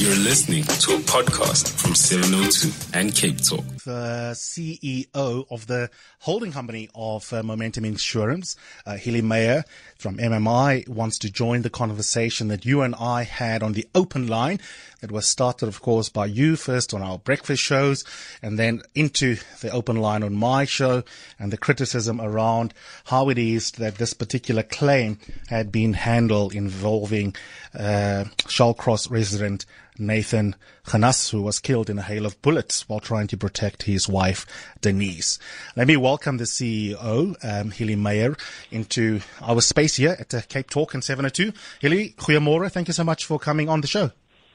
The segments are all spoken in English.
You're listening to a podcast from 702 and Cape Talk. The CEO of the holding company of Momentum Insurance, Hillie Meyer from MMI, wants to join the conversation that you and I had on the open line. It was started, of course, by you first on our breakfast shows and then into the open line on my show, and the criticism around how it is that this particular claim had been handled involving Shallcross resident Nathan Khanas, who was killed in a hail of bullets while trying to protect his wife, Denise. Let me welcome the CEO, Hillie Meyer, into our space here at Cape Talk and 702. Hillie, goeiemorgen. Thank you so much for coming on the show.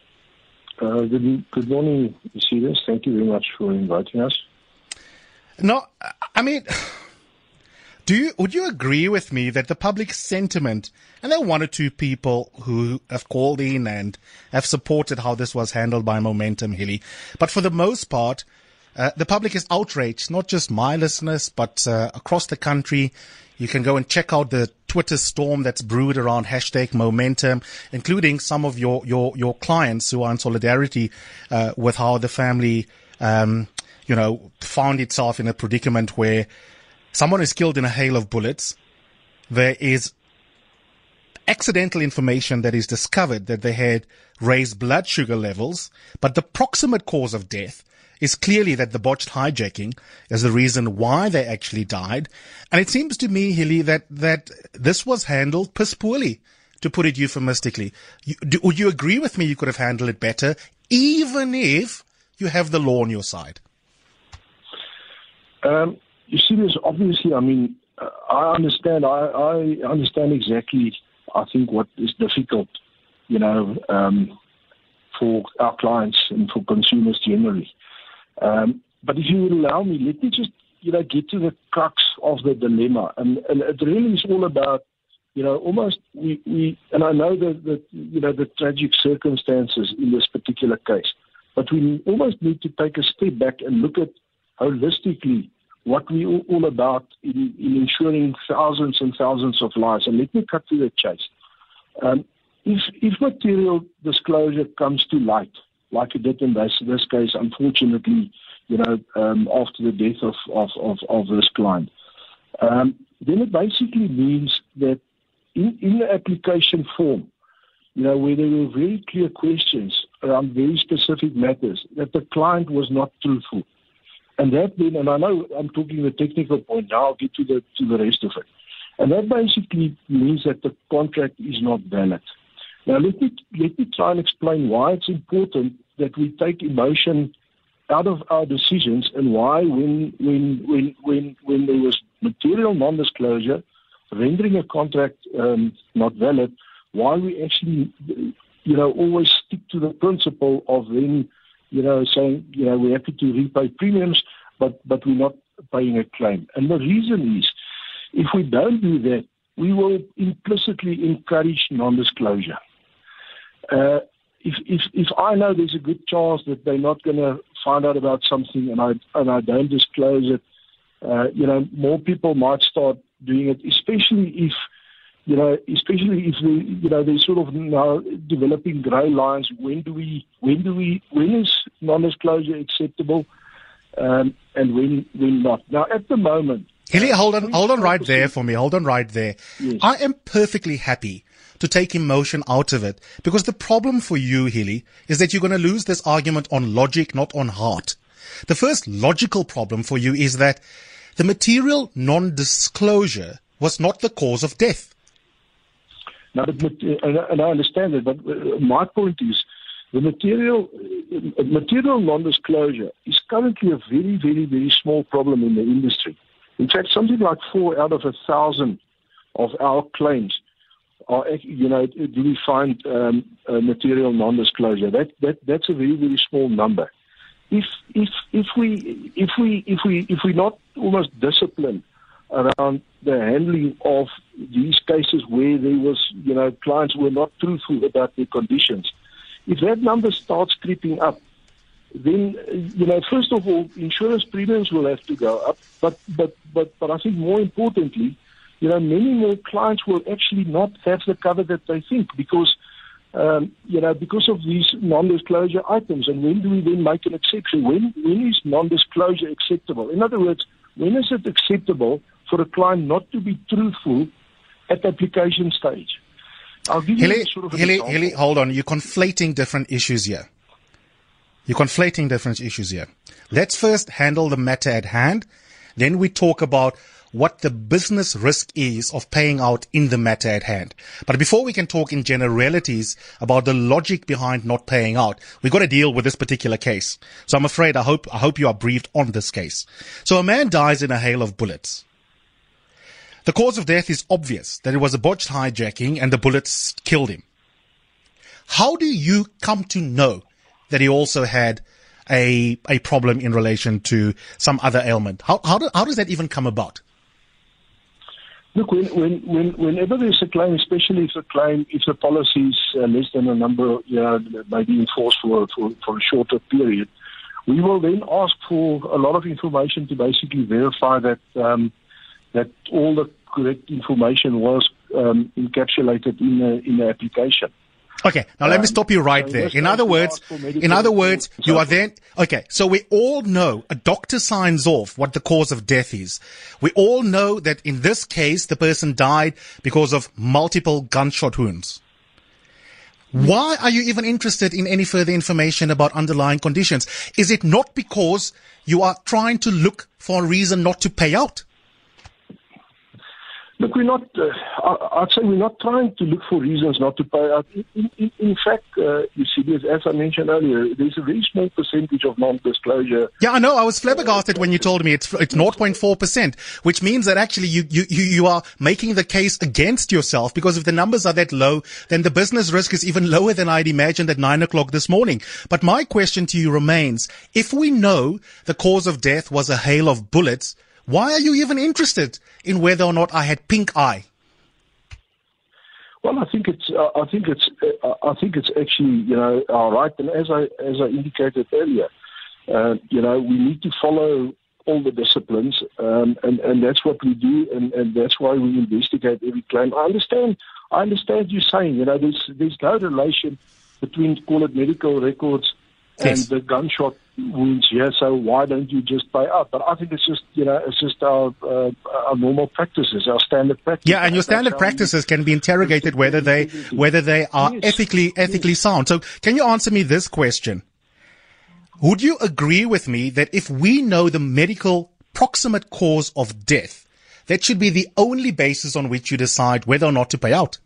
Good morning, Cedars. Thank you very much for inviting us. No, I mean, would you agree with me that the public sentiment, and there are one or two people who have called in and have supported how this was handled by Momentum, Hillie, but for the most part, the public is outraged, not just my listeners, but across the country. You can go and check out the Twitter storm that's brewed around #Momentum, including some of your clients who are in solidarity with how the family, found itself in a predicament where someone is killed in a hail of bullets. There is accidental information that is discovered that they had raised blood sugar levels, but the proximate cause of death is clearly that the botched hijacking is the reason why they actually died. And it seems to me, Hillie, that this was handled piss poorly, to put it euphemistically. Would you agree with me you could have handled it better, even if you have the law on your side? You see, this obviously, I mean, I understand exactly, I think, what is difficult, for our clients and for consumers generally. But if you would allow me, let me just, get to the crux of the dilemma. And it really is all about, almost we and I know that the tragic circumstances in this particular case, but we almost need to take a step back and look at holistically what we're all about in ensuring thousands and thousands of lives. And let me cut to the chase. If material disclosure comes to light, like it did in this case, unfortunately, after the death of this client, then it basically means that in the application form, where there were very clear questions around very specific matters, that the client was not truthful. And that then, and I know I'm talking the technical point now, I'll get to the rest of it. And that basically means that the contract is not valid. Now let me try and explain why it's important that we take emotion out of our decisions, and why when there was material non-disclosure rendering a contract not valid, why we actually always stick to the principle of then saying, we're happy to repay premiums, but we're not paying a claim. And the reason is, if we don't do that, we will implicitly encourage non-disclosure. If I know there's a good chance that they're not going to find out about something and I don't disclose it, more people might start doing it, especially if they're sort of now developing grey lines. When is non-disclosure acceptable, and when not? Now, at the moment, Hillie, hold on right there for me. Hold on right there. Yes. I am perfectly happy to take emotion out of it, because the problem for you, Hillie, is that you're going to lose this argument on logic, not on heart. The first logical problem for you is that the material non-disclosure was not the cause of death. Now, and I understand it, but my point is, the material non-disclosure is currently a very, very, very small problem in the industry. In fact, something like 4 out of 1,000 of our claims are, do we find material non-disclosure. That's a very, very small number. If we're not almost disciplined around the handling of these cases where there was, clients were not truthful about their conditions, if that number starts creeping up, then, first of all, insurance premiums will have to go up. But I think more importantly, many more clients will actually not have the cover that they think, because because of these non-disclosure items. And when do we then make an exception? When is non-disclosure acceptable? In other words, when is it acceptable for a client not to be truthful at the application stage? I'll give you an example. Hilly, hold on. You're conflating different issues here. Let's first handle the matter at hand. Then we talk about what the business risk is of paying out in the matter at hand. But before we can talk in generalities about the logic behind not paying out, we've got to deal with this particular case. So I'm afraid I hope you are briefed on this case. So a man dies in a hail of bullets. The cause of death is obvious, that it was a botched hijacking and the bullets killed him. How do you come to know that he also had a problem in relation to some other ailment? How does that even come about? Look, whenever there's a claim, especially if the policy is less than a number, maybe enforced for a shorter period, we will then ask for a lot of information to basically verify that that all the correct information was encapsulated in the application. Okay, now let me stop you right there. In other words, you are then, okay, so we all know a doctor signs off what the cause of death is. We all know that in this case, the person died because of multiple gunshot wounds. Why are you even interested in any further information about underlying conditions? Is it not because you are trying to look for a reason not to pay out? Look, we're not. I'd say we're not trying to look for reasons not to pay out. In fact, you see, as I mentioned earlier, there's a very small percentage of non-disclosure. Yeah, I know. I was flabbergasted when you told me it's 0.4%, which means that actually you are making the case against yourself, because if the numbers are that low, then the business risk is even lower than I'd imagined at 9 o'clock this morning. But my question to you remains: if we know the cause of death was a hail of bullets, why are you even interested in whether or not I had pink eye? Well, I think it's actually, all right. And as I indicated earlier, we need to follow all the disciplines, and that's what we do, and that's why we investigate every claim. I understand you saying, there's no relation between, call it, medical records and the gunshot wounds here, so why don't you just pay out? But I think it's just our normal practices, our standard practices. Yeah, and your standard practices can be interrogated whether they are ethically sound. So can you answer me this question? Would you agree with me that if we know the medical proximate cause of death, that should be the only basis on which you decide whether or not to pay out?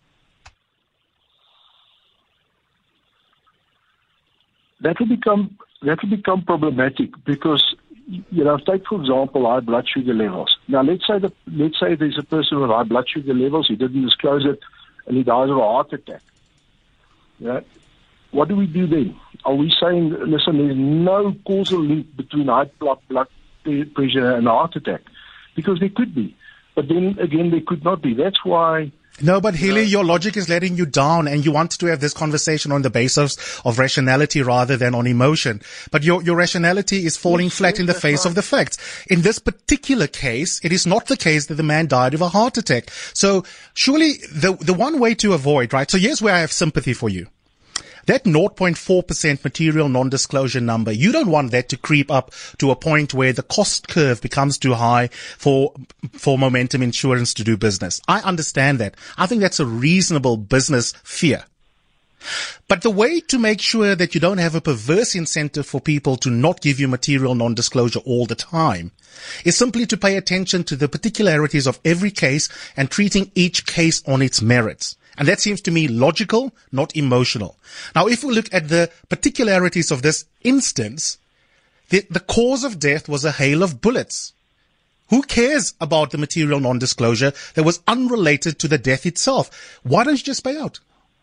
That will become problematic because, take for example high blood sugar levels. Now let's say there's a person with high blood sugar levels, he didn't disclose it, and he dies of a heart attack. Yeah. What do we do then? Are we saying, listen, there's no causal link between high blood pressure and a heart attack? Because there could be, but then again there could not be. That's why. No, but Hilly, your logic is letting you down, and you want to have this conversation on the basis of rationality rather than on emotion. But your rationality is falling flat in the face of the facts. In this particular case, it is not the case that the man died of a heart attack. So surely the one way to avoid, right? So here's where I have sympathy for you. That 0.4% material non-disclosure number, you don't want that to creep up to a point where the cost curve becomes too high for Momentum Insurance to do business. I understand that. I think that's a reasonable business fear. But the way to make sure that you don't have a perverse incentive for people to not give you material non-disclosure all the time is simply to pay attention to the particularities of every case and treating each case on its merits. And that seems to me logical, not emotional. Now, if we look at the particularities of this instance, the cause of death was a hail of bullets. Who cares about the material non-disclosure that was unrelated to the death itself? Why don't you just pay out?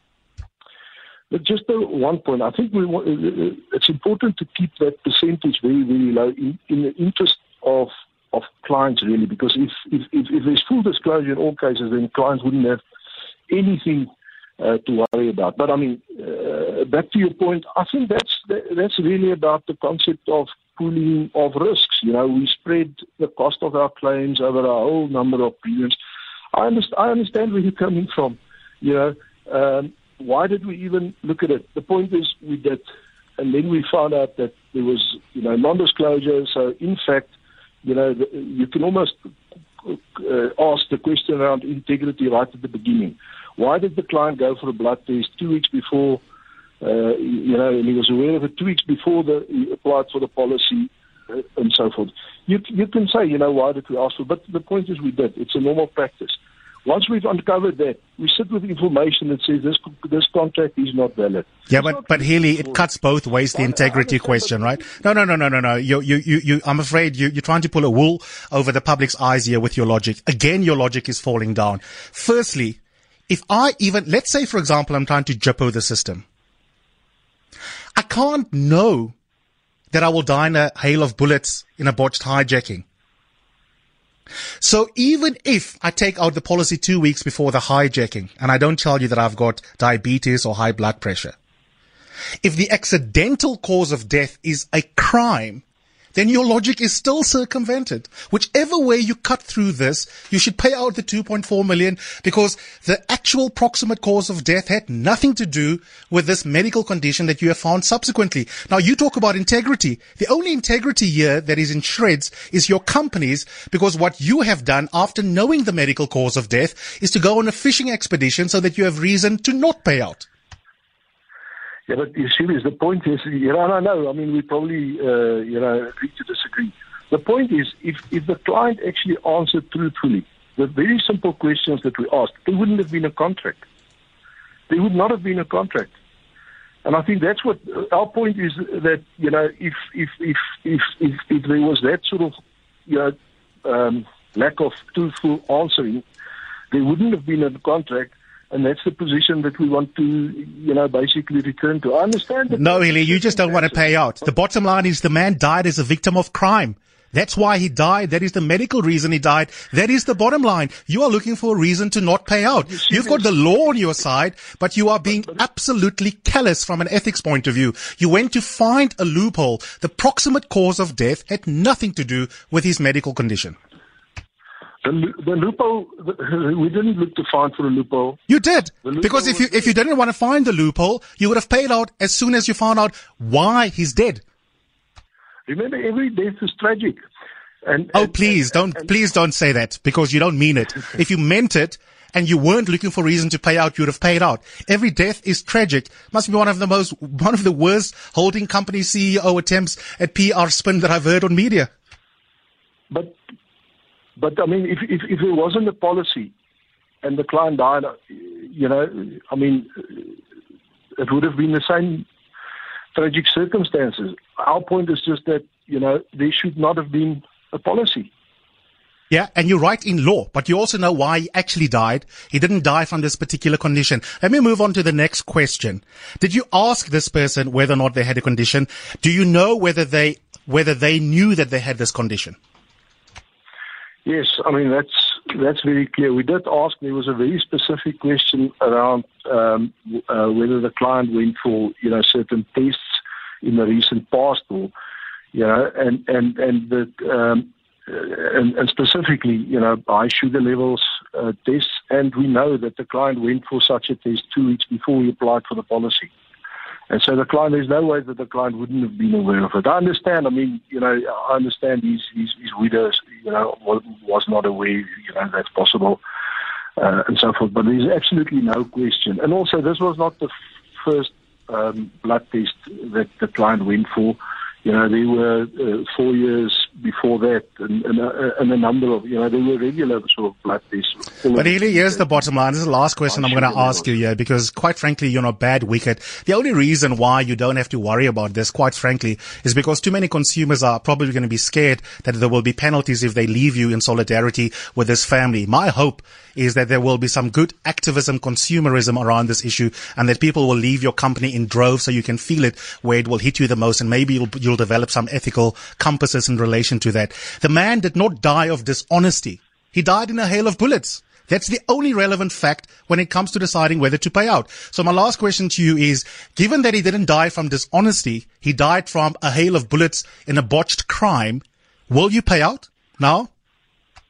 But just one point, I think it's important to keep that percentage very, very low in the interest of clients, really, because if there's full disclosure in all cases, then clients wouldn't have anything to worry about. But I mean, back to your point, I think that's really about the concept of pooling of risks. We spread the cost of our claims over a whole number of premiums. I understand where you're coming from. why did we even look at it? The point is we did. And then we found out that there was, non-disclosure. So, in fact, you can almost ask the question around integrity right at the beginning. Why did the client go for a blood test 2 weeks before, and he was aware of it 2 weeks before he applied for the policy and so forth? You can say, why did we ask for it? But the point is we did. It's a normal practice. Once we've uncovered that, we sit with information that says this contract is not valid. Yeah, but Healy, it cuts both ways, the integrity question, right? No. I'm afraid you're trying to pull a wool over the public's eyes here with your logic. Again, your logic is falling down. Firstly, let's say, for example, I'm trying to jippo the system. I can't know that I will die in a hail of bullets in a botched hijacking. So even if I take out the policy 2 weeks before the hijacking and I don't tell you that I've got diabetes or high blood pressure, if the accidental cause of death is a crime, then your logic is still circumvented. Whichever way you cut through this, you should pay out the 2.4 million because the actual proximate cause of death had nothing to do with this medical condition that you have found subsequently. Now, you talk about integrity. The only integrity here that is in shreds is your company's, because what you have done after knowing the medical cause of death is to go on a fishing expedition so that you have reason to not pay out. Yeah, but you see, the point is, I know. I mean, we probably, agree to disagree. The point is, if the client actually answered truthfully the very simple questions that we asked, there wouldn't have been a contract. There would not have been a contract. And I think that's what our point is, that, if there was that sort of, lack of truthful answering, there wouldn't have been a contract. And that's the position that we want to, basically return to. I understand that. No, Healy, you just don't want to pay out. The bottom line is the man died as a victim of crime. That's why he died. That is the medical reason he died. That is the bottom line. You are looking for a reason to not pay out. You've got the law on your side, but you are being absolutely callous from an ethics point of view. You went to find a loophole. The proximate cause of death had nothing to do with his medical condition. The loophole, we didn't look to find for a loophole. You did. Because if you didn't want to find the loophole, you would have paid out as soon as you found out why he's dead. Remember, every death is tragic. Please don't say that, because you don't mean it. If you meant it and you weren't looking for reason to pay out, you would have paid out. Every death is tragic. Must be one of the worst holding company CEO attempts at PR spin that I've heard on media. But I mean, if there wasn't a policy and the client died, it would have been the same tragic circumstances. Our point is just that, there should not have been a policy. Yeah, and you're right in law, but you also know why he actually died. He didn't die from this particular condition. Let me move on to the next question. Did you ask this person whether or not they had a condition? Do you know whether they knew that they had this condition? Yes, I mean, that's very clear. We did ask. There was a very specific question around whether the client went for, certain tests in the recent past, or, and specifically, high sugar levels tests. And we know that the client went for such a test 2 weeks before he applied for the policy. And so there's no way that the client wouldn't have been aware of it. I understand. I mean, I understand his widow, was not aware, that's possible, and so forth. But there's absolutely no question. And also, this was not the first blood test that the client went for. There were 4 years before that, and a number of, there were regular sort of blood tests. But Healy, here's the bottom line. This is the last question I'm going to ask you here, because quite frankly, you're not bad wicket. The only reason why you don't have to worry about this, quite frankly, is because too many consumers are probably going to be scared that there will be penalties if they leave you in solidarity with this family. My hope is that there will be some good activism, consumerism around this issue, and that people will leave your company in droves so you can feel it where it will hit you the most, and maybe you'll develop some ethical compasses in relation to that. The man did not die of dishonesty. He died in a hail of bullets. That's the only relevant fact when it comes to deciding whether to pay out. So my last question to you is, given that he didn't die from dishonesty, he died from a hail of bullets in a botched crime, will you pay out now?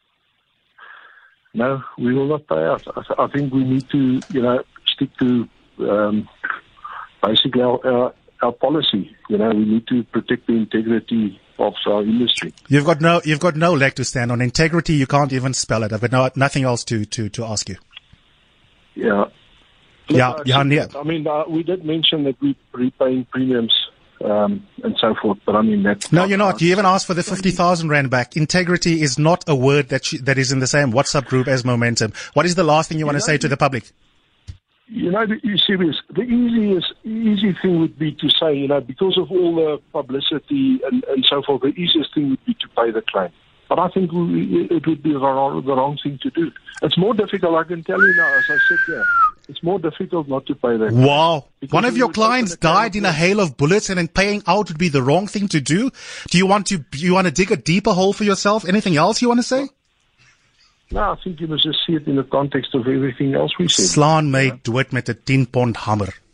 No, we will not pay out. I think we need to, stick to basically our policy. We need to protect the integrity of our industry. You've got no leg to stand on. Integrity, you can't even spell it. I've got nothing else to ask you. Yeah. Look, I mean, we did mention that we're repaying premiums and so forth, but I mean that's... No, you're not. You even asked for the 50,000 Rand back. Integrity is not a word that is in the same WhatsApp group as Momentum. What is the last thing you want to say to the public? You see, the easy thing would be to say, because of all the publicity and so forth, the easiest thing would be to pay the claim. But I think it would be the wrong thing to do. It's more difficult, I can tell you now, as I sit here. It's more difficult not to pay that. Wow. One of your clients died in a hail of bullets, and then paying out would be the wrong thing to do? Do you want to dig a deeper hole for yourself? Anything else you want to say? No, I think you must just see it in the context of everything else we said. Slaan my dood met 'n 10-pond hamer.